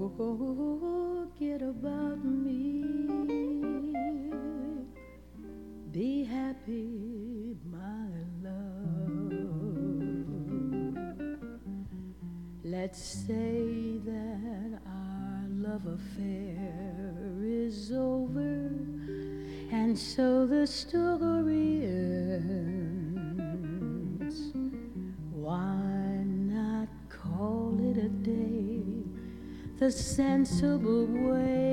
Forget about me. Be happy, my love. Let's say that our love affair is over, and so the story ends. Why not call it a day the sensible way?